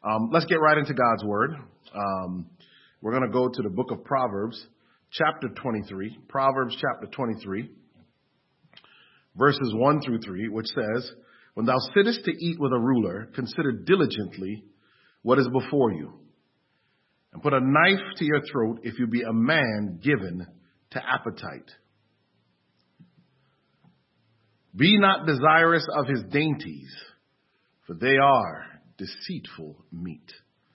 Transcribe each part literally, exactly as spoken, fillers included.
Um, let's get right into God's Word. Um, we're going to go to the book of Proverbs, chapter twenty-three. Proverbs chapter twenty-three, verses one through three, which says, "When thou sittest to eat with a ruler, consider diligently what is before you, and put a knife to your throat if you be a man given to appetite. Be not desirous of his dainties, for they are deceitful meat."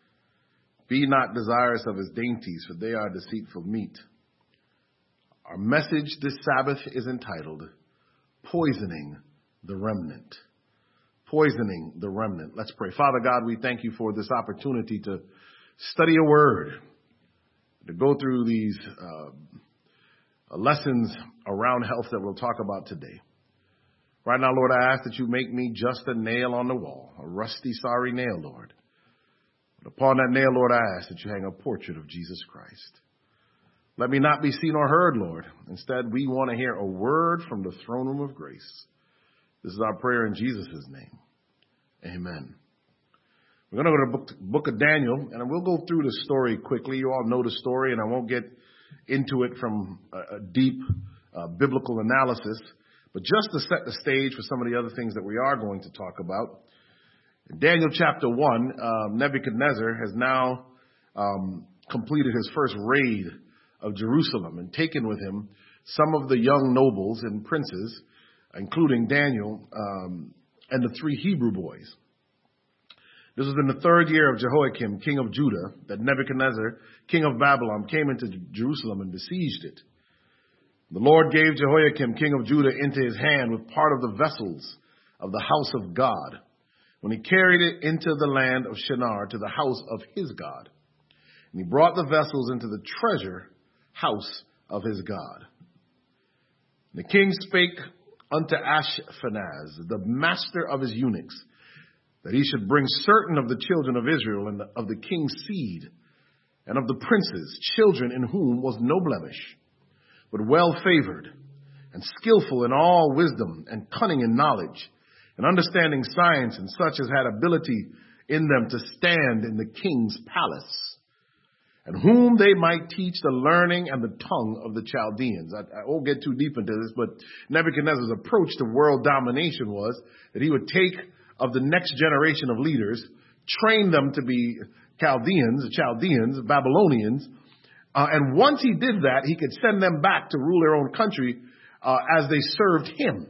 Be not desirous of his dainties, for they are deceitful meat. Our message this Sabbath is entitled, Poisoning the Remnant. Poisoning the Remnant. Let's pray. Father God, we thank you for this opportunity to study a word, to go through these uh, lessons around health that we'll talk about today. Right now, Lord, I ask that you make me just a nail on the wall, a rusty, sorry nail, Lord. But upon that nail, Lord, I ask that you hang a portrait of Jesus Christ. Let me not be seen or heard, Lord. Instead, we want to hear a word from the throne room of grace. This is our prayer in Jesus' name. Amen. We're going to go to the book, book of Daniel, and we'll go through the story quickly. You all know the story, and I won't get into it from a, a deep uh, biblical analysis. But just to set the stage for some of the other things that we are going to talk about, in Daniel chapter one, uh, Nebuchadnezzar has now um, completed his first raid of Jerusalem and taken with him some of the young nobles and princes, including Daniel um, and the three Hebrew boys. This was in the third year of Jehoiakim, king of Judah, that Nebuchadnezzar, king of Babylon, came into Jerusalem and besieged it. The Lord gave Jehoiakim, king of Judah, into his hand with part of the vessels of the house of God, when he carried it into the land of Shinar to the house of his God. And he brought the vessels into the treasure house of his God. And the king spake unto Ashpenaz, the master of his eunuchs, that he should bring certain of the children of Israel and of the king's seed, and of the princes, children in whom was no blemish, but well favored and skillful in all wisdom and cunning in knowledge and understanding science, and such as had ability in them to stand in the king's palace, and whom they might teach the learning and the tongue of the Chaldeans. I, I won't get too deep into this, but Nebuchadnezzar's approach to world domination was that he would take of the next generation of leaders, train them to be Chaldeans, Chaldeans, Babylonians, Uh, and once he did that, he could send them back to rule their own country uh, as they served him.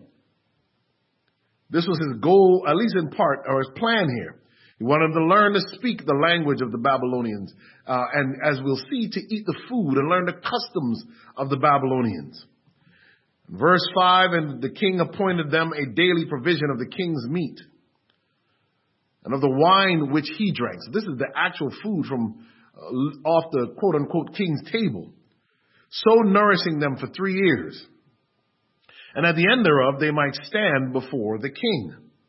This was his goal, at least in part, or his plan here. He wanted them to learn to speak the language of the Babylonians, uh, and as we'll see, to eat the food and learn the customs of the Babylonians. Verse five, and the king appointed them a daily provision of the king's meat and of the wine which he drank. So this is the actual food from Uh, off the quote-unquote king's table, so nourishing them for three years. And at the end thereof, they might stand before the king.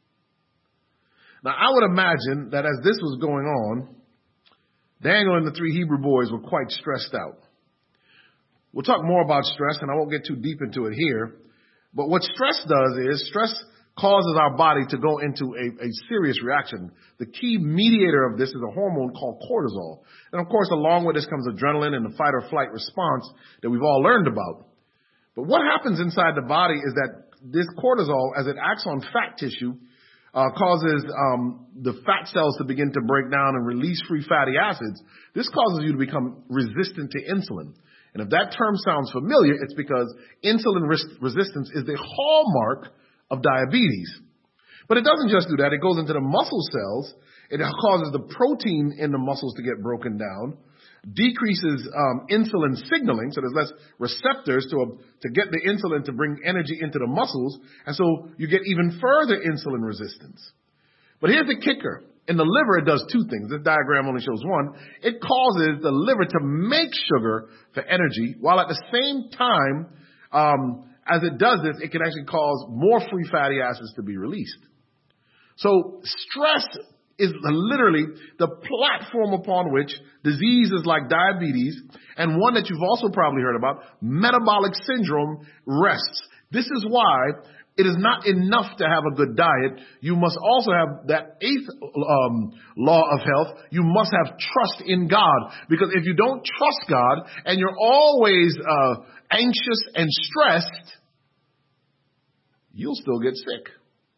Now, I would imagine that as this was going on, Daniel and the three Hebrew boys were quite stressed out. We'll talk more about stress, and I won't get too deep into it here. But what stress does is stress causes our body to go into a, a serious reaction. The key mediator of this is a hormone called cortisol. And of course, along with this comes adrenaline and the fight or flight response that we've all learned about. But what happens inside the body is that this cortisol, as it acts on fat tissue, uh, causes um, the fat cells to begin to break down and release free fatty acids. This causes you to become resistant to insulin. And if that term sounds familiar, it's because insulin res- resistance is the hallmark of diabetes. But it doesn't just do that. It goes into the muscle cells. It causes the protein in the muscles to get broken down, decreases um, insulin signaling, so there's less receptors to, uh, to get the insulin to bring energy into the muscles, and so you get even further insulin resistance. But here's the kicker. In the liver, it does two things. This diagram only shows one. It causes the liver to make sugar for energy, while at the same time, um, as it does this, it can actually cause more free fatty acids to be released. So stress is literally the platform upon which diseases like diabetes, and one that you've also probably heard about, metabolic syndrome, rests. This is why it is not enough to have a good diet. You must also have that eighth um, law of health. You must have trust in God. Because if you don't trust God and you're always uh, anxious and stressed, you'll still get sick.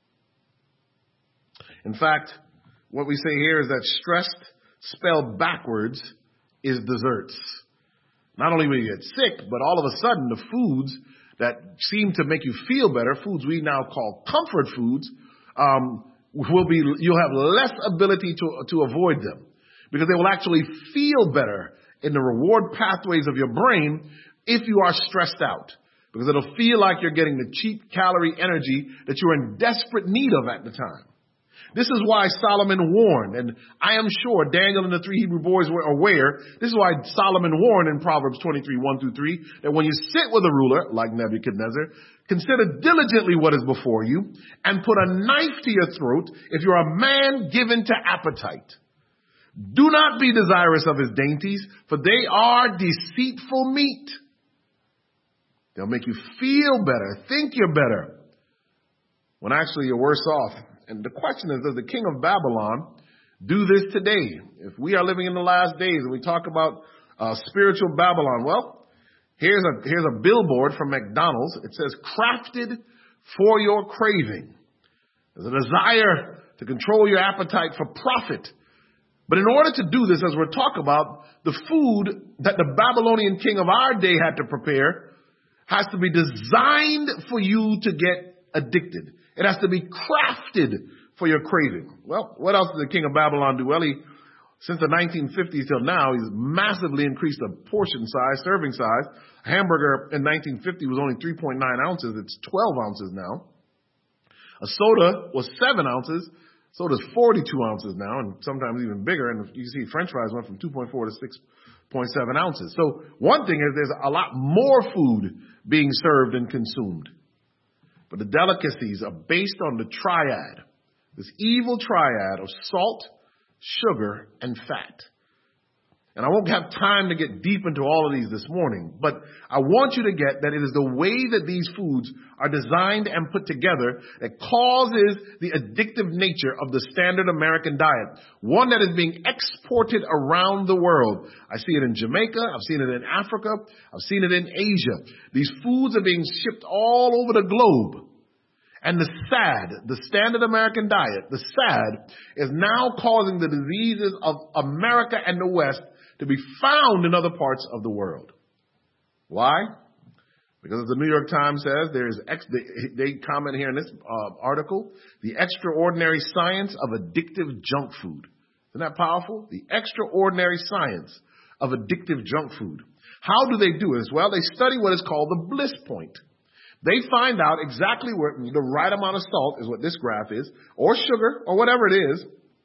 In fact, what we say here is that stressed, spelled backwards, is desserts. Not only will you get sick, but all of a sudden the foods that seem to make you feel better, foods we now call comfort foods, um, will be, you'll have less ability to, to avoid them because they will actually feel better in the reward pathways of your brain if you are stressed out, because it'll feel like you're getting the cheap calorie energy that you're in desperate need of at the time. This is why Solomon warned, and I am sure Daniel and the three Hebrew boys were aware. This is why Solomon warned in Proverbs twenty-three, one through three, that when you sit with a ruler, like Nebuchadnezzar, consider diligently what is before you, and put a knife to your throat if you're a man given to appetite. Do not be desirous of his dainties, for they are deceitful meat. They'll make you feel better, think you're better, when actually you're worse off. And the question is, does the king of Babylon do this today? If we are living in the last days and we talk about uh, spiritual Babylon, well, here's a, here's a billboard from McDonald's. It says, crafted for your craving. There's a desire to control your appetite for profit. But in order to do this, as we're talking about, the food that the Babylonian king of our day had to prepare has to be designed for you to get addicted. It has to be crafted for your craving. Well, what else did the king of Babylon do? Well, he, since the nineteen fifties till now, he's massively increased the portion size, serving size. A hamburger in nineteen fifty was only three point nine ounces. It's twelve ounces now. A soda was seven ounces. Soda's forty-two ounces now, and sometimes even bigger. And you see French fries went from two point four to six point seven ounces. So one thing is there's a lot more food being served and consumed. But the delicacies are based on the triad, this evil triad of salt, sugar, and fat. And I won't have time to get deep into all of these this morning, but I want you to get that it is the way that these foods are designed and put together that causes the addictive nature of the standard American diet, one that is being exported around the world. I see it in Jamaica. I've seen it in Africa. I've seen it in Asia. These foods are being shipped all over the globe. And the sad, the standard American diet, the sad, is now causing the diseases of America and the West to be found in other parts of the world. Why? Because as the New York Times says, there is ex- they, they comment here in this uh, article, the extraordinary science of addictive junk food. Isn't that powerful? The extraordinary science of addictive junk food. How do they do this? Well, they study what is called the bliss point. They find out exactly where the right amount of salt is what this graph is, or sugar, or whatever it is,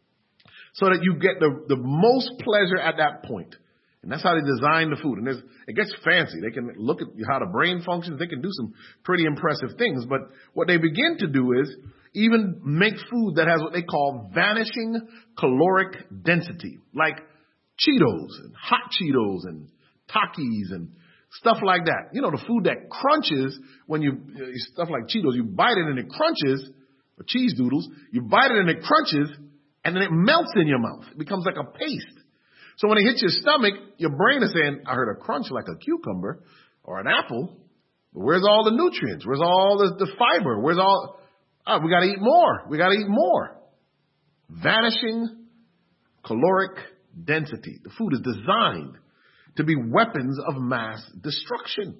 so that you get the, the most pleasure at that point. And that's how they design the food. And there's, it gets fancy. They can look at how the brain functions. They can do some pretty impressive things. But what they begin to do is even make food that has what they call vanishing caloric density, like Cheetos and hot Cheetos and Takis and stuff like that. You know, the food that crunches when you, stuff like Cheetos, you bite it and it crunches, or cheese doodles, you bite it and it crunches, and then it melts in your mouth. It becomes like a paste. So when it hits your stomach, your brain is saying, I heard a crunch like a cucumber or an apple. But where's all the nutrients? Where's all the, the fiber? Where's all, oh, we got to eat more. We got to eat more. Vanishing caloric density. The food is designed to be weapons of mass destruction.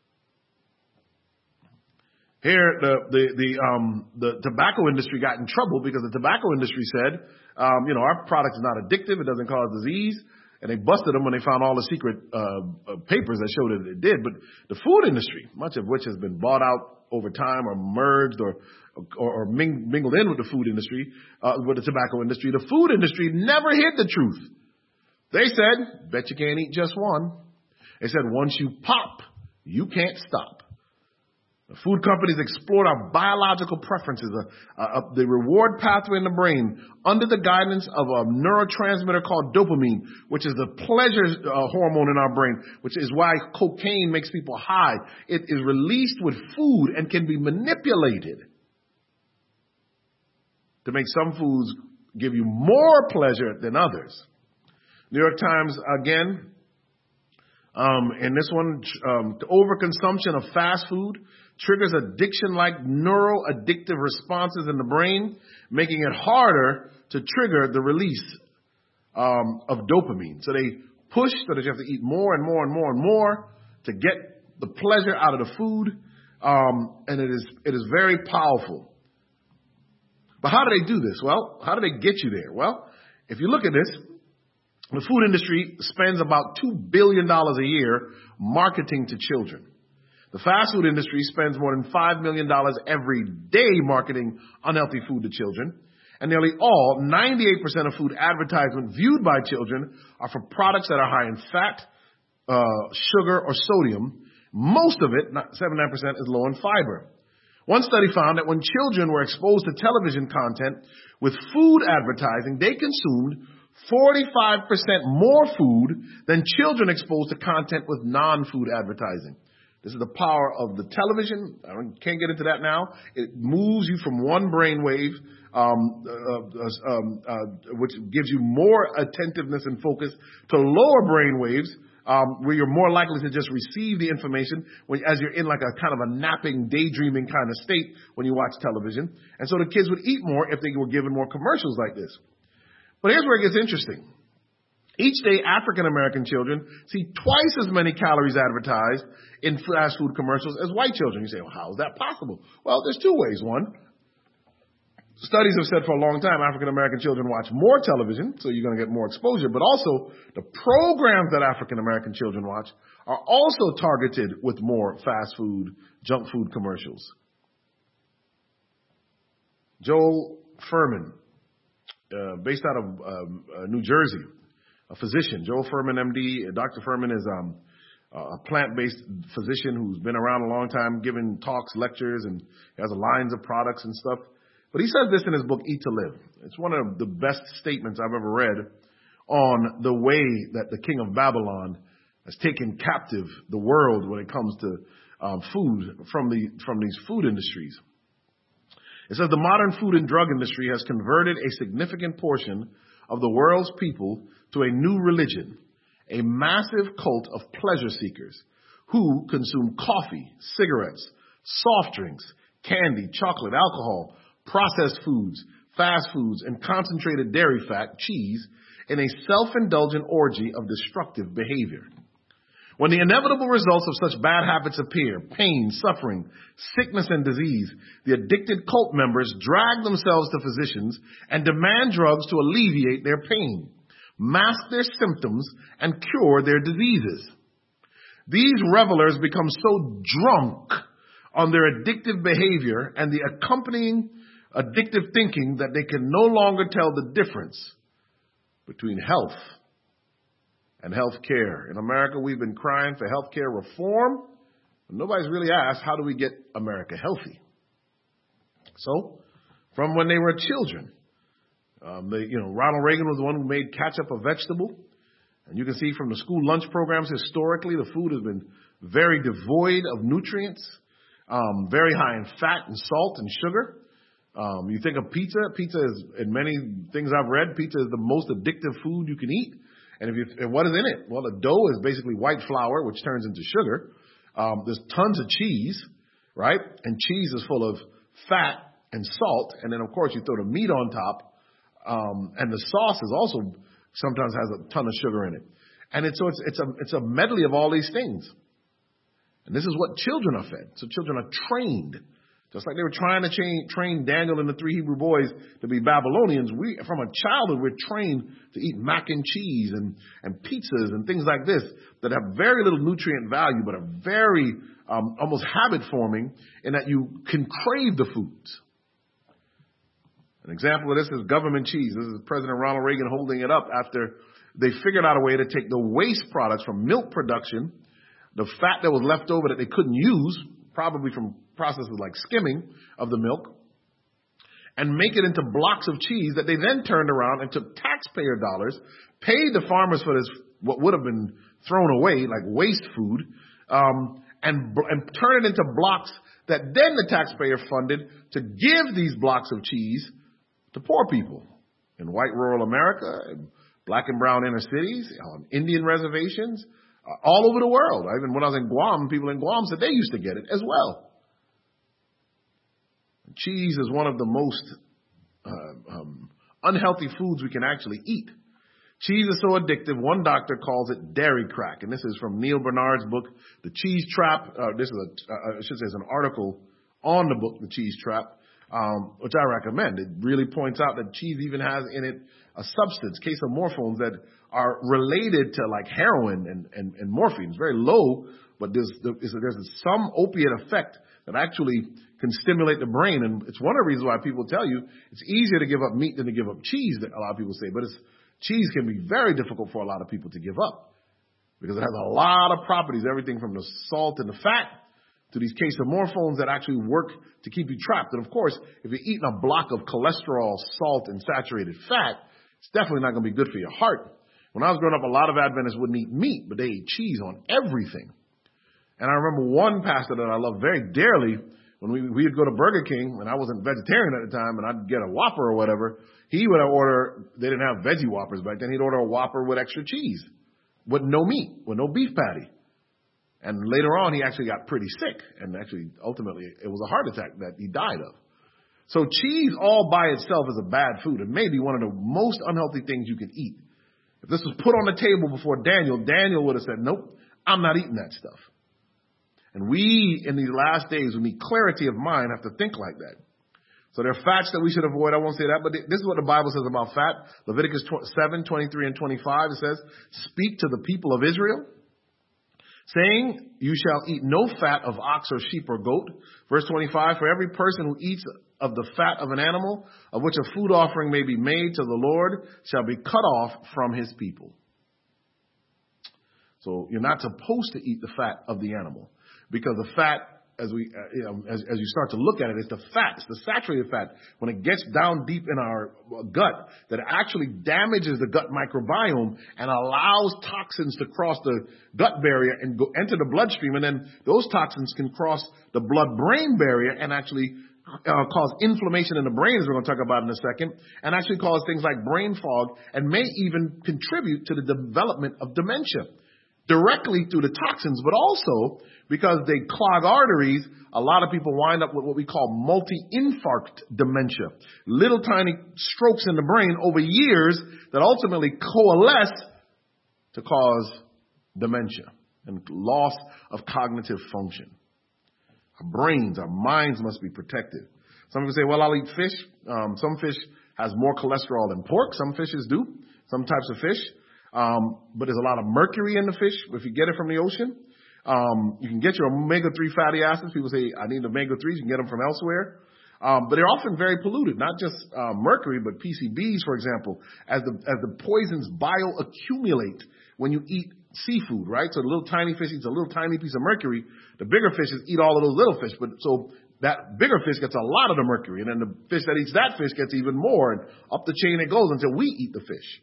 Here, the the the um the tobacco industry got in trouble because the tobacco industry said, um, you know, our product is not addictive, it doesn't cause disease, and they busted them when they found all the secret uh, papers that showed that it did. But the food industry, much of which has been bought out over time or merged or or, or mingled in with the food industry, uh, with the tobacco industry, the food industry never hid the truth. They said, bet you can't eat just one. They said, once you pop, you can't stop. The food companies explored our biological preferences, uh, uh, the reward pathway in the brain, under the guidance of a neurotransmitter called dopamine, which is the pleasure uh, hormone in our brain, which is why cocaine makes people high. It is released with food and can be manipulated. to make some foods give you more pleasure than others. New York Times, again, um, in this one, um, the overconsumption of fast food triggers addiction-like neuroaddictive responses in the brain, making it harder to trigger the release um, of dopamine. So they push so that you have to eat more and more and more and more to get the pleasure out of the food, um, and it is it is very powerful. But how do they do this? Well, how do they get you there? Well, if you look at this, the food industry spends about two billion dollars a year marketing to children. The fast food industry spends more than five million dollars every day marketing unhealthy food to children. And nearly all, ninety-eight percent of food advertisement viewed by children are for products that are high in fat, uh, sugar, or sodium. Most of it, seventy-nine percent, is low in fiber. One study found that when children were exposed to television content with food advertising, they consumed forty-five percent more food than children exposed to content with non-food advertising. This is the power of the television. I can't get into that now. It moves you from one brainwave, um, uh, um, uh, which gives you more attentiveness and focus, to lower brainwaves, um, where you're more likely to just receive the information when, as you're in like a kind of a napping, daydreaming kind of state when you watch television. And so the kids would eat more if they were given more commercials like this. But here's where it gets interesting. Each day, African-American children see twice as many calories advertised in fast food commercials as white children. You say, well, how is that possible? Well, there's two ways. One, studies have said for a long time African-American children watch more television, so you're going to get more exposure. But also, the programs that African-American children watch are also targeted with more fast food, junk food commercials. Joel Furman, uh, based out of um, uh, New Jersey, a physician, Joel Furman, M D. Doctor Furman is um, a plant-based physician who's been around a long time, giving talks, lectures, and has lines of products and stuff. But he says this in his book, Eat to Live. It's one of the best statements I've ever read on the way that the king of Babylon has taken captive the world when it comes to um, food from the from these food industries. It says the modern food and drug industry has converted a significant portion of the world's people to a new religion, a massive cult of pleasure seekers who consume coffee, cigarettes, soft drinks, candy, chocolate, alcohol, processed foods, fast foods, and concentrated dairy fat, cheese, in a self-indulgent orgy of destructive behavior. When the inevitable results of such bad habits appear, pain, suffering, sickness, and disease, the addicted cult members drag themselves to physicians and demand drugs to alleviate their pain, mask their symptoms, and cure their diseases. These revelers become so drunk on their addictive behavior and the accompanying addictive thinking that they can no longer tell the difference between health and health care. In America, we've been crying for health care reform. Nobody's really asked, how do we get America healthy? So, from when they were children, um, they, you know, Ronald Reagan was the one who made ketchup a vegetable. And you can see from the school lunch programs, historically, the food has been very devoid of nutrients, um, very high in fat and salt and sugar. Um, you think of pizza. Pizza is, in many things I've read, pizza is the most addictive food you can eat. And if you, and what is in it? Well, the dough is basically white flour, which turns into sugar. Um, there's tons of cheese, right? And cheese is full of fat and salt. And then, of course, you throw the meat on top. Um, and the sauce is also sometimes has a ton of sugar in it. And it's, so it's, it's a, it's a medley of all these things. And this is what children are fed. So children are trained. Just like they were trying to train, train Daniel and the three Hebrew boys to be Babylonians, we, from a childhood, we're trained to eat mac and cheese and, and pizzas and things like this that have very little nutrient value, but are very um, almost habit-forming in that you can crave the foods. An example of this is government cheese. This is President Ronald Reagan holding it up after they figured out a way to take the waste products from milk production, the fat that was left over that they couldn't use, probably from processes like skimming of the milk, and make it into blocks of cheese that they then turned around and took taxpayer dollars, paid the farmers for this, what would have been thrown away, like waste food, um, and, and turn it into blocks that then the taxpayer funded to give these blocks of cheese to poor people in white rural America, in black and brown inner cities, on Indian reservations, uh, all over the world. Even when I was in Guam, people in Guam said they used to get it as well. Cheese is one of the most uh, um, unhealthy foods we can actually eat. Cheese is so addictive, one doctor calls it dairy crack. And this is from Neil Bernard's book, The Cheese Trap. Uh, this is, a, uh, I should say, it's an article on the book, The Cheese Trap, um, which I recommend. It really points out that cheese even has in it a substance, casomorphones, that are related to like heroin and, and, and morphine. It's very low, but there's, there's some opiate effect that actually can stimulate the brain. And it's one of the reasons why people tell you it's easier to give up meat than to give up cheese, that a lot of people say. But it's, cheese can be very difficult for a lot of people to give up because it has a lot of properties, everything from the salt and the fat to these casomorphones that actually work to keep you trapped. And of course, if you're eating a block of cholesterol, salt, and saturated fat, it's definitely not going to be good for your heart. When I was growing up, a lot of Adventists wouldn't eat meat, but they ate cheese on everything. And I remember one pastor that I loved very dearly, when we, we would go to Burger King, and I wasn't vegetarian at the time, and I'd get a Whopper or whatever, he would order, they didn't have veggie Whoppers back then, he'd order a Whopper with extra cheese, with no meat, with no beef patty. And later on, he actually got pretty sick, and actually, ultimately, it was a heart attack that he died of. So cheese all by itself is a bad food, and maybe one of the most unhealthy things you can eat. If this was put on the table before Daniel, Daniel would have said, nope, I'm not eating that stuff. And we, in these last days, we need clarity of mind, have to think like that. So there are fats that we should avoid. I won't say that, but this is what the Bible says about fat. Leviticus seven, twenty-three and twenty-five, it says, speak to the people of Israel, saying, you shall eat no fat of ox or sheep or goat. Verse twenty-five, for every person who eats of the fat of an animal, of which a food offering may be made to the Lord, shall be cut off from his people. So you're not supposed to eat the fat of the animal. Because the fat, as we, uh, you know, as, as you start to look at it, it's the fat, it's the saturated fat. When it gets down deep in our gut, that actually damages the gut microbiome and allows toxins to cross the gut barrier and go enter the bloodstream. And then those toxins can cross the blood-brain barrier and actually uh, cause inflammation in the brain, as we're going to talk about in a second, and actually cause things like brain fog and may even contribute to the development of dementia. Directly through the toxins, but also because they clog arteries, a lot of people wind up with what we call multi-infarct dementia. Little tiny strokes in the brain over years that ultimately coalesce to cause dementia and loss of cognitive function. Our brains, our minds must be protected. Some people say, well, I'll eat fish. Um, some fish has more cholesterol than pork. Some fishes do. Some types of fish. Um, but there's a lot of mercury in the fish if you get it from the ocean. Um, you can get your omega three fatty acids. People say, I need omega threes. You can get them from elsewhere. Um, but they're often very polluted, not just uh, mercury, but P C Bs, for example, as the, as the poisons bioaccumulate when you eat seafood, right? So the little tiny fish eats a little tiny piece of mercury. The bigger fishes eat all of those little fish. But so that bigger fish gets a lot of the mercury. And then the fish that eats that fish gets even more. And up the chain it goes until we eat the fish.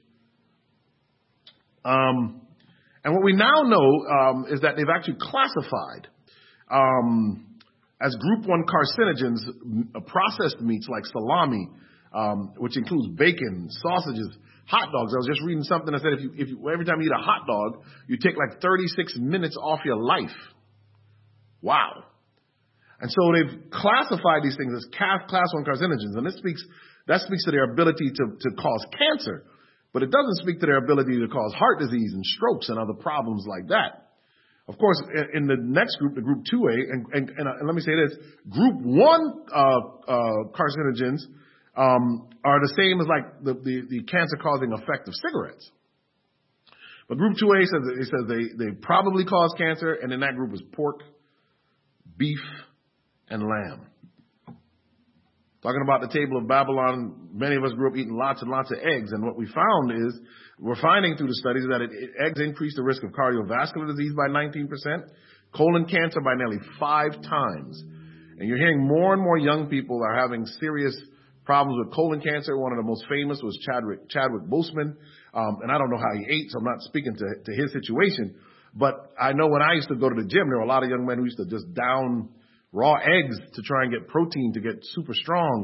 Um, and what we now know um, is that they've actually classified um, as group one carcinogens uh, processed meats like salami, um, which includes bacon, sausages, hot dogs. I was just reading something that said if you, if you, every time you eat a hot dog, you take like thirty-six minutes off your life. Wow. And so they've classified these things as class one carcinogens, and this speaks that speaks to their ability to, to cause cancer. But it doesn't speak to their ability to cause heart disease and strokes and other problems like that. Of course, in the next group, the group two A, and, and, and, and let me say this, group one uh, uh, carcinogens um, are the same as like the, the, the cancer-causing effect of cigarettes. But group two A says, it says they, they probably cause cancer, and in that group is pork, beef, and lamb. Talking about the table of Babylon, many of us grew up eating lots and lots of eggs. And what we found is, we're finding through the studies that it, it, eggs increase the risk of cardiovascular disease by nineteen percent, colon cancer by nearly five times. And you're hearing more and more young people are having serious problems with colon cancer. One of the most famous was Chadwick, Chadwick Boseman. Um, and I don't know how he ate, so I'm not speaking to, to his situation. But I know when I used to go to the gym, there were a lot of young men who used to just down raw eggs to try and get protein to get super strong.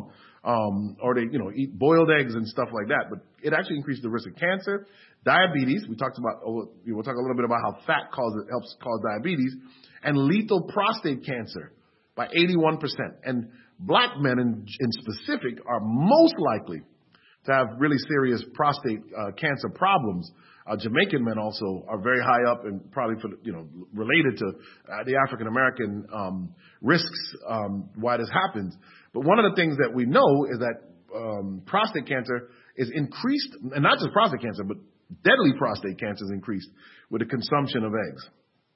um, or they, you know, eat boiled eggs and stuff like that. But it actually increases the risk of cancer, diabetes. We talked about, we'll talk a little bit about how fat causes, helps cause diabetes, and lethal prostate cancer by eighty-one percent. And black men in, in specific are most likely to have really serious prostate uh, cancer problems. Uh, Jamaican men also are very high up and probably, for, you know, related to uh, the African American um, risks um, why this happens. But one of the things that we know is that um, prostate cancer is increased, and not just prostate cancer, but deadly prostate cancer is increased with the consumption of eggs.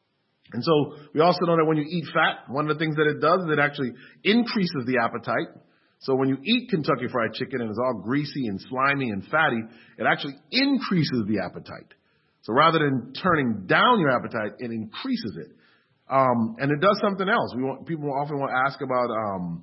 And so we also know that when you eat fat, one of the things that it does is it actually increases the appetite. So when you eat Kentucky Fried Chicken and it's all greasy and slimy and fatty, it actually increases the appetite. So rather than turning down your appetite, it increases it. Um, and it does something else. We want, people often want to ask about um,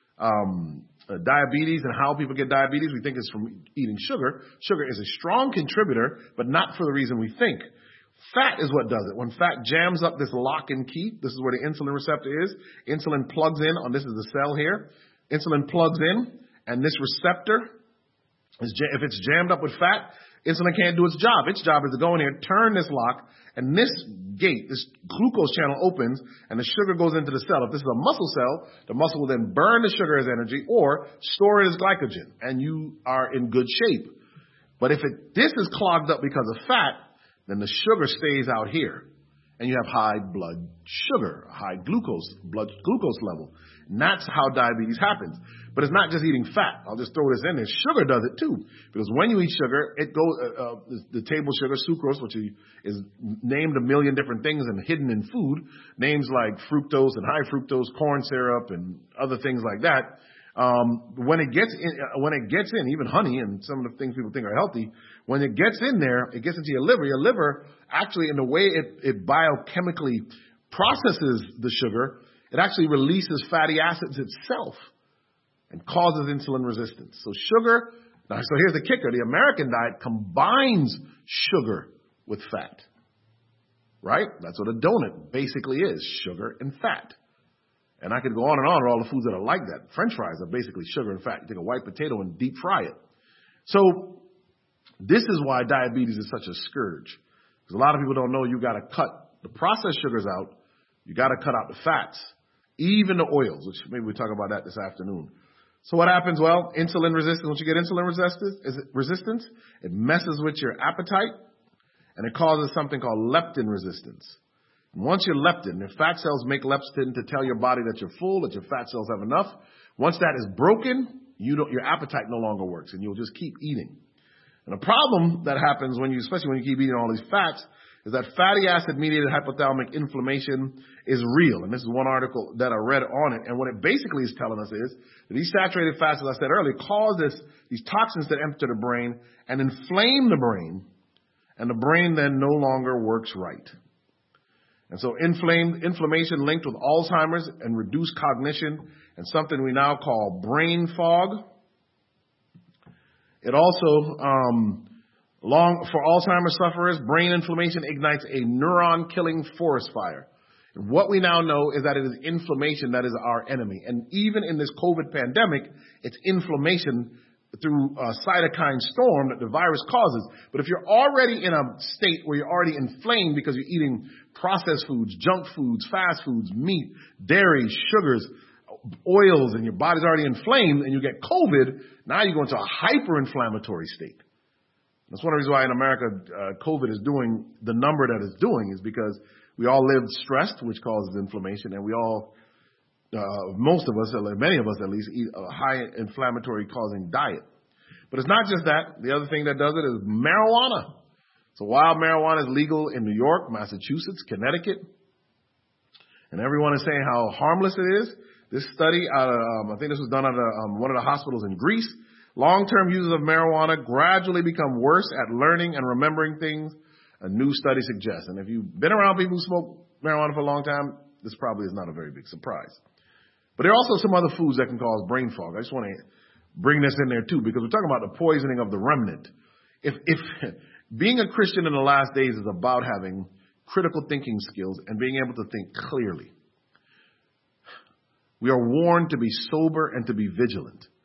um, uh, diabetes and how people get diabetes. We think it's from eating sugar. Sugar is a strong contributor, but not for the reason we think. Fat is what does it. When fat jams up this lock and key, this is where the insulin receptor is. Insulin plugs in on, this is the cell here. Insulin plugs in, and this receptor, is, if it's jammed up with fat, insulin can't do its job. Its job is to go in here, turn this lock, and this gate, this glucose channel opens, and the sugar goes into the cell. If this is a muscle cell, the muscle will then burn the sugar as energy or store it as glycogen, and you are in good shape. But if it, this is clogged up because of fat, then the sugar stays out here, and you have high blood sugar, high glucose, blood glucose level. And that's how diabetes happens. But it's not just eating fat. I'll just throw this in there. Sugar does it too. Because when you eat sugar, it goes, uh, uh, the table sugar, sucrose, which is named a million different things and hidden in food, names like fructose and high fructose, corn syrup, and other things like that. Um, when it gets in, uh, when it gets in, even honey and some of the things people think are healthy, when it gets in there, it gets into your liver. Your liver actually, in the way it, it biochemically processes the sugar, it actually releases fatty acids itself and causes insulin resistance. So sugar, now, so here's the kicker. The American diet combines sugar with fat, right? That's what a donut basically is, sugar and fat. And I could go on and on with all the foods that are like that. French fries are basically sugar and fat. You take a white potato and deep fry it. So this is why diabetes is such a scourge. Because a lot of people don't know you got to cut the processed sugars out. You got to cut out the fats, even the oils, which maybe we'll talk about that this afternoon. So what happens? Well, insulin resistance. Once you get insulin resistance, resistance, it messes with your appetite, and it causes something called leptin resistance. And once you're leptin, your fat cells make leptin to tell your body that you're full, that your fat cells have enough. Once that is broken, you don't, your appetite no longer works, and you'll just keep eating. And the problem that happens when you, especially when you keep eating all these fats, is that fatty acid-mediated hypothalamic inflammation is real. And this is one article that I read on it. And what it basically is telling us is that these saturated fats, as I said earlier, cause this, these toxins to enter the brain and inflame the brain, and the brain then no longer works right. And so inflamed, inflammation linked with Alzheimer's and reduced cognition and something we now call brain fog. It also, um, long for Alzheimer's sufferers, brain inflammation ignites a neuron-killing forest fire. And what we now know is that it is inflammation that is our enemy. And even in this COVID pandemic, it's inflammation through a cytokine storm that the virus causes. But if you're already in a state where you're already inflamed because you're eating processed foods, junk foods, fast foods, meat, dairy, sugars, oils, and your body's already inflamed and you get COVID, now you go into a hyperinflammatory state. That's one of the reasons why in America uh, COVID is doing the number that it's doing, is because we all live stressed, which causes inflammation, and we all, uh, most of us, many of us at least, eat a high inflammatory causing diet. But it's not just that. The other thing that does it is marijuana. So while marijuana is legal in New York, Massachusetts, Connecticut, and everyone is saying how harmless it is, this study out of, um, I think this was done at a, um, one of the hospitals in Greece, long-term users of marijuana gradually become worse at learning and remembering things, a new study suggests. And if you've been around people who smoke marijuana for a long time, this probably is not a very big surprise. But there are also some other foods that can cause brain fog. I just want to bring this in there too, because we're talking about the poisoning of the remnant. If, if being a Christian in the last days is about having critical thinking skills and being able to think clearly, we are warned to be sober and to be vigilant.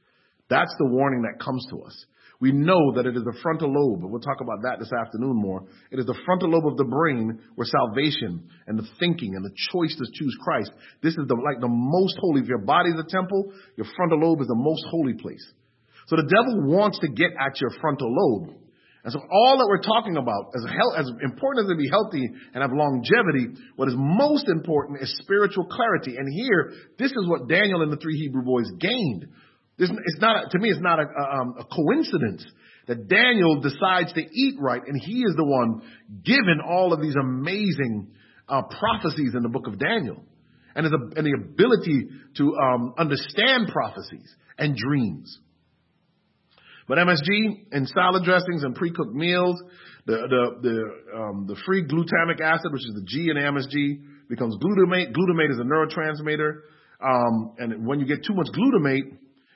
That's the warning that comes to us. We know that it is the frontal lobe, and we'll talk about that this afternoon more. It is the frontal lobe of the brain where salvation and the thinking and the choice to choose Christ. This is the, like the most holy. If your body is a temple, your frontal lobe is the most holy place. So the devil wants to get at your frontal lobe. And so all that we're talking about, as, health, as important as to be healthy and have longevity, what is most important is spiritual clarity. And here, this is what Daniel and the three Hebrew boys gained. This, it's not, to me, it's not a, a, a coincidence that Daniel decides to eat right, and he is the one given all of these amazing uh, prophecies in the book of Daniel, and, his, and the ability to um, understand prophecies and dreams. But M S G in salad dressings and pre-cooked meals, the the the, um, the free glutamic acid, which is the G in M S G, becomes glutamate. Glutamate is a neurotransmitter, um, and when you get too much glutamate,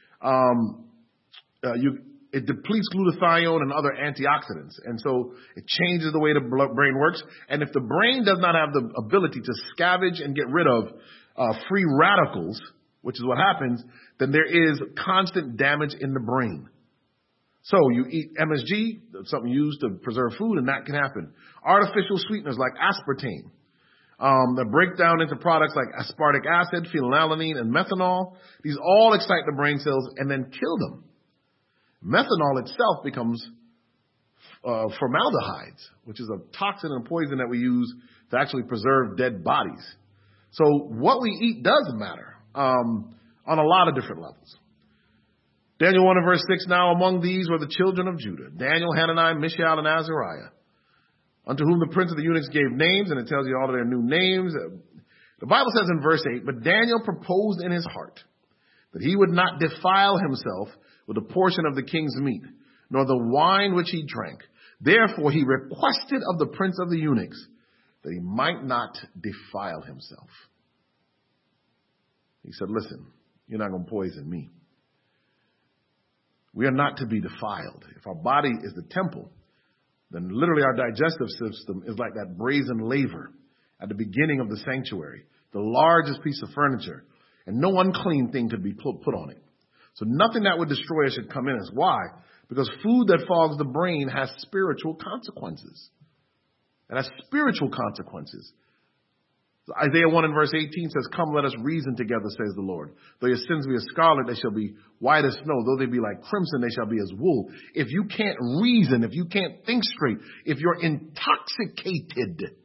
Um, uh, you, it depletes glutathione and other antioxidants. And so it changes the way the brain works. And if the brain does not have the ability to scavenge and get rid of uh, free radicals, which is what happens, then there is constant damage in the brain. So you eat M S G, something used to preserve food, and that can happen. Artificial sweeteners like aspartame. Um, that break down into products like aspartic acid, phenylalanine, and methanol. These all excite the brain cells and then kill them. Methanol itself becomes uh, formaldehydes, which is a toxin and poison that we use to actually preserve dead bodies. So what we eat does matter um, on a lot of different levels. Daniel one and verse six, now among these were the children of Judah, Daniel, Hananiah, Mishael, and Azariah, unto whom the prince of the eunuchs gave names, and it tells you all of their new names. The Bible says in verse eight, but Daniel proposed in his heart that he would not defile himself with a portion of the king's meat, nor the wine which he drank. Therefore he requested of the prince of the eunuchs that he might not defile himself. He said, listen, you're not going to poison me. We are not to be defiled. If our body is the temple, then literally our digestive system is like that brazen laver at the beginning of the sanctuary, the largest piece of furniture, and no unclean thing could be put, put on it. So nothing that would destroy us should come in us. Why? Because food that fogs the brain has spiritual consequences. It has spiritual consequences. Isaiah one and verse eighteen says, come, let us reason together, says the Lord. Though your sins be as scarlet, they shall be white as snow. Though they be like crimson, they shall be as wool. If you can't reason, if you can't think straight, if you're intoxicated,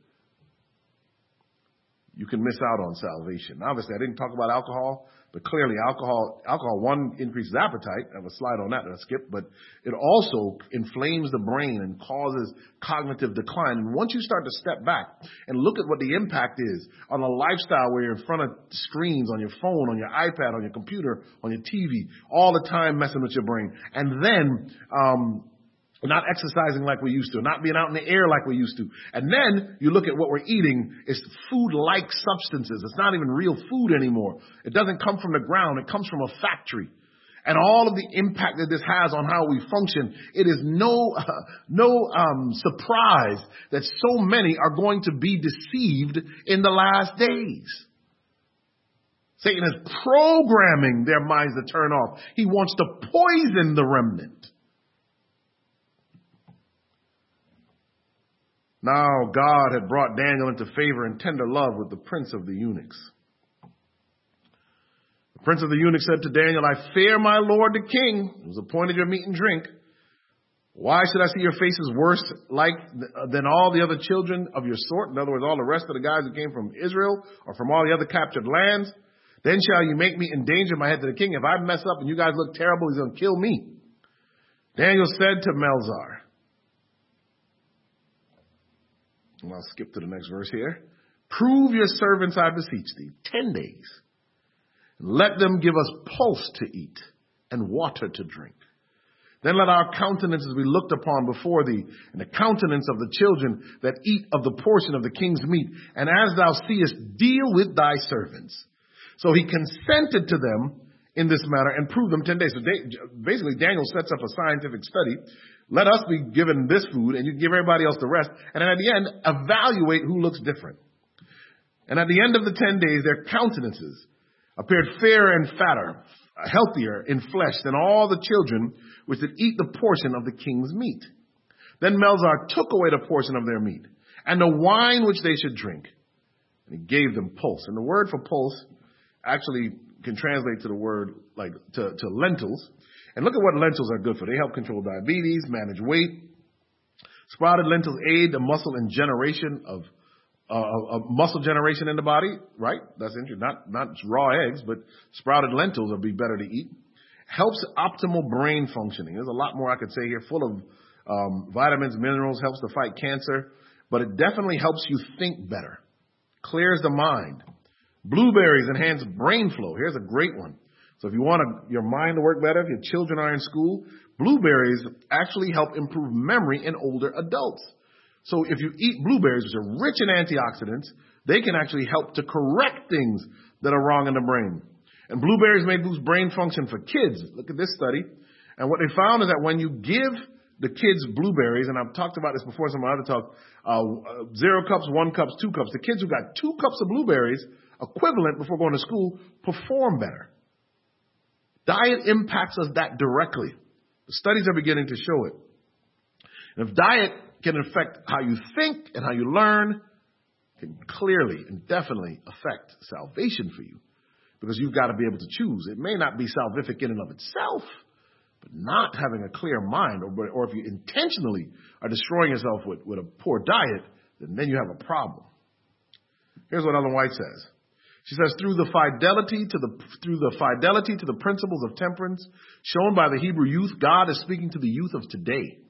you can miss out on salvation. Obviously, I didn't talk about alcohol, but clearly alcohol, alcohol, one, increases appetite. I have a slide on that that I skipped, but it also inflames the brain and causes cognitive decline. And once you start to step back and look at what the impact is on a lifestyle where you're in front of screens, on your phone, on your iPad, on your computer, on your T V, all the time messing with your brain, and then, um, not exercising like we used to, not being out in the air like we used to. And then you look at what we're eating, it's food-like substances. It's not even real food anymore. It doesn't come from the ground. It comes from a factory. And all of the impact that this has on how we function, it is no, uh, no um, surprise that so many are going to be deceived in the last days. Satan is programming their minds to turn off. He wants to poison the remnant. Now God had brought Daniel into favor and tender love with the prince of the eunuchs. The prince of the eunuchs said to Daniel, I fear my lord the king, who has appointed your meat and drink. Why should I see your faces worse like than all the other children of your sort? In other words, all the rest of the guys who came from Israel or from all the other captured lands. Then shall you make me endanger my head to the king. If I mess up and you guys look terrible, he's going to kill me. Daniel said to Melzar, and I'll skip to the next verse here. Prove your servants, I beseech thee, ten days. Let them give us pulse to eat and water to drink. Then let our countenances be looked upon before thee, and the countenance of the children that eat of the portion of the king's meat. And as thou seest, deal with thy servants. So he consented to them in this matter and proved them ten days. So they, basically, Daniel sets up a scientific study. Let us be given this food, and you give everybody else the rest. And then at the end, evaluate who looks different. And at the end of the ten days, their countenances appeared fairer and fatter, healthier in flesh than all the children which did eat the portion of the king's meat. Then Melzar took away the portion of their meat and the wine which they should drink, and he gave them pulse. And the word for pulse actually can translate to the word like to, to lentils. And look at what lentils are good for. They help control diabetes, manage weight. Sprouted lentils aid the muscle and generation of uh, of muscle generation in the body, right? That's interesting. Not not raw eggs, but sprouted lentils would be better to eat. Helps optimal brain functioning. There's a lot more I could say here, full of um, vitamins, minerals, helps to fight cancer, but it definitely helps you think better, clears the mind. Blueberries enhance brain flow. Here's a great one. So if you want a, your mind to work better, if your children are in school, blueberries actually help improve memory in older adults. So if you eat blueberries, which are rich in antioxidants, they can actually help to correct things that are wrong in the brain. And blueberries may boost brain function for kids. Look at this study. And what they found is that when you give the kids blueberries, and I've talked about this before in some other talk, uh, zero cups, one cups, two cups, the kids who got two cups of blueberries, equivalent before going to school, perform better. Diet impacts us that directly. The studies are beginning to show it. And if diet can affect how you think and how you learn, it can clearly and definitely affect salvation for you. Because you've got to be able to choose. It may not be salvific in and of itself, but not having a clear mind, or, or if you intentionally are destroying yourself with, with a poor diet, then, then you have a problem. Here's what Ellen White says. She says, through the fidelity to the through the fidelity to the principles of temperance shown by the Hebrew youth, God is speaking to the youth of today.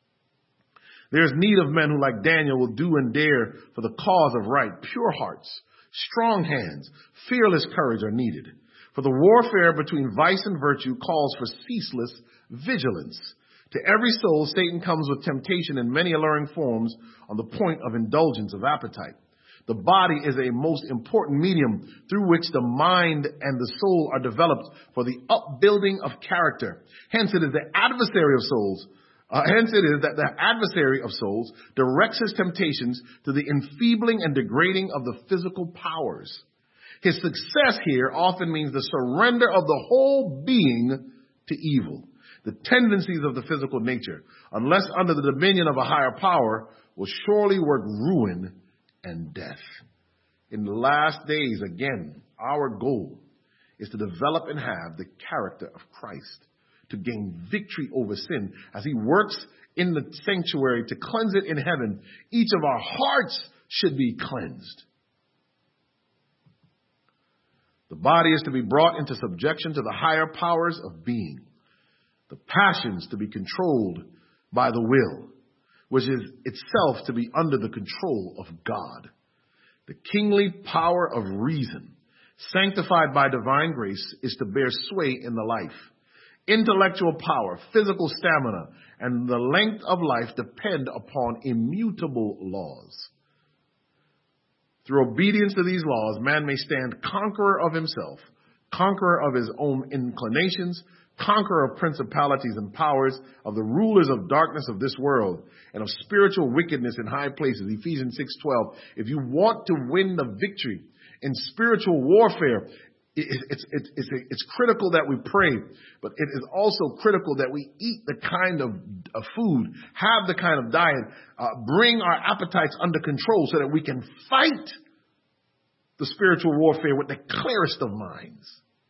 There is need of men who, like Daniel, will do and dare for the cause of right. Pure hearts, strong hands, fearless courage are needed. For the warfare between vice and virtue calls for ceaseless vigilance. To every soul, Satan comes with temptation in many alluring forms on the point of indulgence of appetite. The body is a most important medium through which the mind and the soul are developed for the upbuilding of character. Hence, it is the adversary of souls. Uh, hence, it is that the adversary of souls directs his temptations to the enfeebling and degrading of the physical powers. His success here often means the surrender of the whole being to evil. The tendencies of the physical nature, unless under the dominion of a higher power, will surely work ruin and death. In the last days, again, our goal is to develop and have the character of Christ, to gain victory over sin. As he works in the sanctuary to cleanse it in heaven, each of our hearts should be cleansed. The body is to be brought into subjection to the higher powers of being. The passions to be controlled by the will, which is itself to be under the control of God. The kingly power of reason, sanctified by divine grace, is to bear sway in the life. Intellectual power, physical stamina, and the length of life depend upon immutable laws. Through obedience to these laws, man may stand conqueror of himself, conqueror of his own inclinations, conqueror of principalities and powers, of the rulers of darkness of this world, and of spiritual wickedness in high places. Ephesians six twelve. If you want to win the victory in spiritual warfare, it's, it's, it's, it's, it's critical that we pray, but it is also critical that we eat the kind of, of food, have the kind of diet, uh, bring our appetites under control so that we can fight the spiritual warfare with the clearest of minds.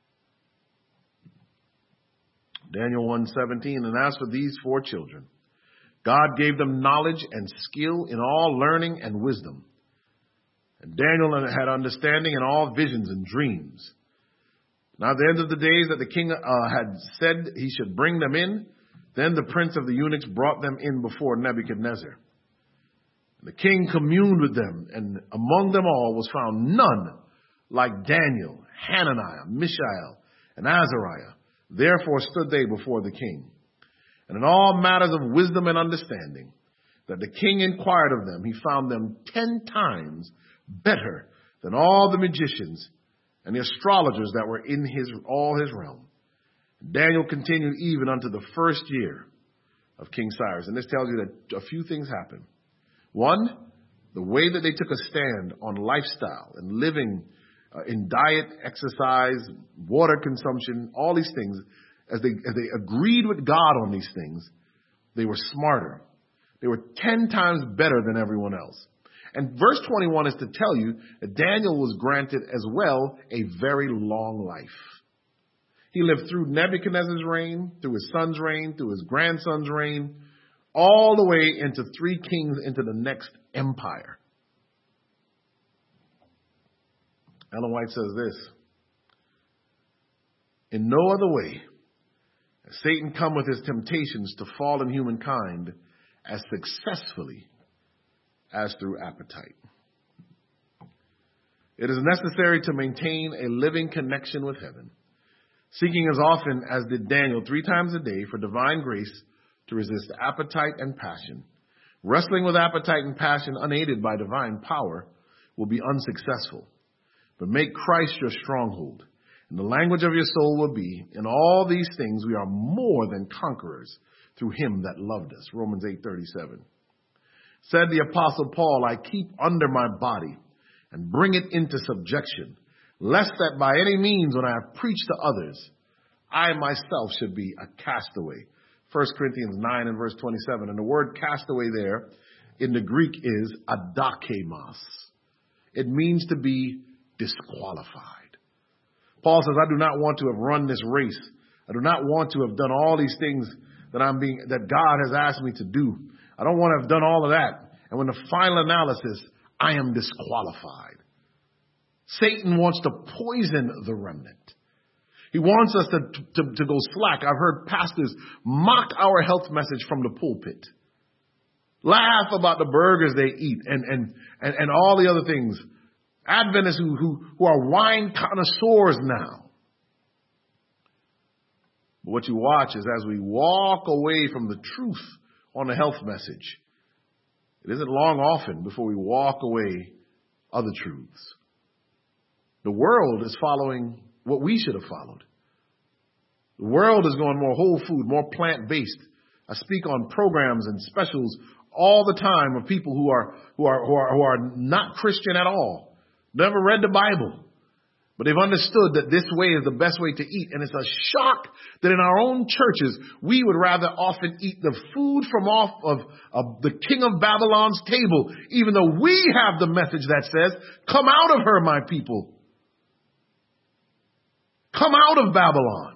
Daniel one seventeen, and as for these four children, God gave them knowledge and skill in all learning and wisdom. And Daniel had understanding in all visions and dreams. Now at the end of the days that the king uh, had said he should bring them in, then the prince of the eunuchs brought them in before Nebuchadnezzar. And the king communed with them, and among them all was found none like Daniel, Hananiah, Mishael, and Azariah. Therefore stood they before the king. And in all matters of wisdom and understanding, that the king inquired of them, he found them ten times better than all the magicians and the astrologers that were in his all his realm. Daniel continued even unto the first year of King Cyrus. And this tells you that a few things happened. One, the way that they took a stand on lifestyle and living uh, in diet, exercise, water consumption, all these things, as they, as they agreed with God on these things, they were smarter. They were ten times better than everyone else. And verse twenty-one is to tell you that Daniel was granted as well a very long life. He lived through Nebuchadnezzar's reign, through his son's reign, through his grandson's reign, all the way into three kings into the next empire. Ellen White says this: in no other way has Satan come with his temptations to fallen humankind as successfully as through appetite. It is necessary to maintain a living connection with heaven, seeking as often as did Daniel three times a day for divine grace to resist appetite and passion. Wrestling with appetite and passion unaided by divine power will be unsuccessful. But make Christ your stronghold, and the language of your soul will be, in all these things we are more than conquerors through him that loved us. Romans eight thirty-seven. Said the Apostle Paul, I keep under my body and bring it into subjection, lest that by any means when I have preached to others, I myself should be a castaway. First Corinthians nine and verse twenty-seven. And the word castaway there in the Greek is adakemos. It means to be disqualified. Paul says, I do not want to have run this race. I do not want to have done all these things that I'm being, that God has asked me to do. I don't want to have done all of that. And when the final analysis, I am disqualified. Satan wants to poison the remnant. He wants us to, to, to go slack. I've heard pastors mock our health message from the pulpit. Laugh about the burgers they eat and, and, and, and all the other things. Adventists who, who, who are wine connoisseurs now. But what you watch is as we walk away from the truth on the health message, it isn't long often before we walk away other truths. The world is following what we should have followed. The world is going more whole food, more plant-based. I speak on programs and specials all the time of people who are, who are, who are, who are not Christian at all, never read the Bible. But they've understood that this way is the best way to eat. And it's a shock that in our own churches, we would rather often eat the food from off of, of the king of Babylon's table, even though we have the message that says, come out of her, my people. Come out of Babylon.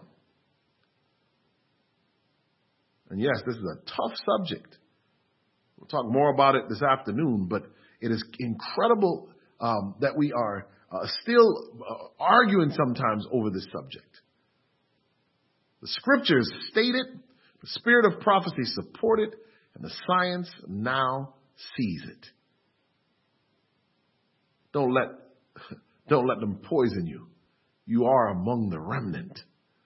And yes, this is a tough subject. We'll talk more about it this afternoon, but it is incredible um, that we are Uh, still uh, arguing sometimes over this subject. The scriptures state it, the spirit of prophecy support it, and the science now sees it. Don't let, don't let them poison you. You are among the remnant.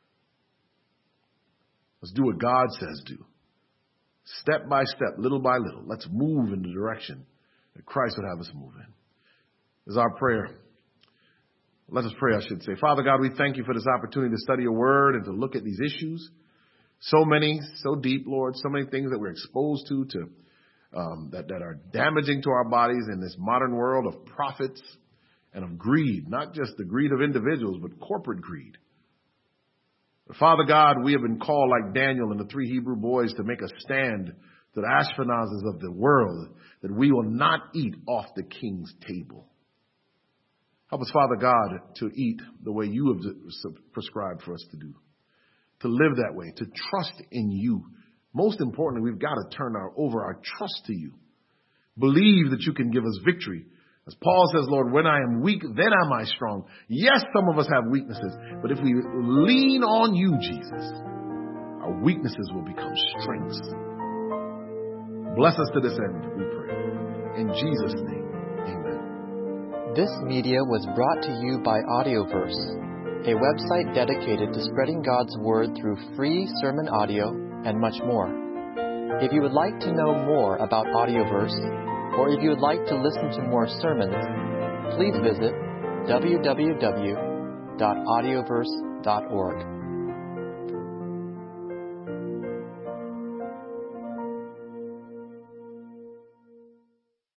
Let's do what God says do. Step by step, little by little. Let's move in the direction that Christ would have us move in. This is our prayer. Let us pray, I should say. Father God, we thank you for this opportunity to study your word and to look at these issues. So many, so deep, Lord, so many things that we're exposed to, to um, that, that are damaging to our bodies in this modern world of profits and of greed, not just the greed of individuals, but corporate greed. But Father God, we have been called like Daniel and the three Hebrew boys to make a stand to the Ashpenazes of the world that we will not eat off the king's table. Help us, Father God, to eat the way you have prescribed for us to do, to live that way, to trust in you. Most importantly, we've got to turn our, over our trust to you. Believe that you can give us victory. As Paul says, Lord, when I am weak, then am I strong. Yes, some of us have weaknesses, but if we lean on you, Jesus, our weaknesses will become strengths. Bless us to this end, we pray. In Jesus' name. This media was brought to you by Audioverse, a website dedicated to spreading God's Word through free sermon audio and much more. If you would like to know more about Audioverse, or if you would like to listen to more sermons, please visit w w w dot audioverse dot org.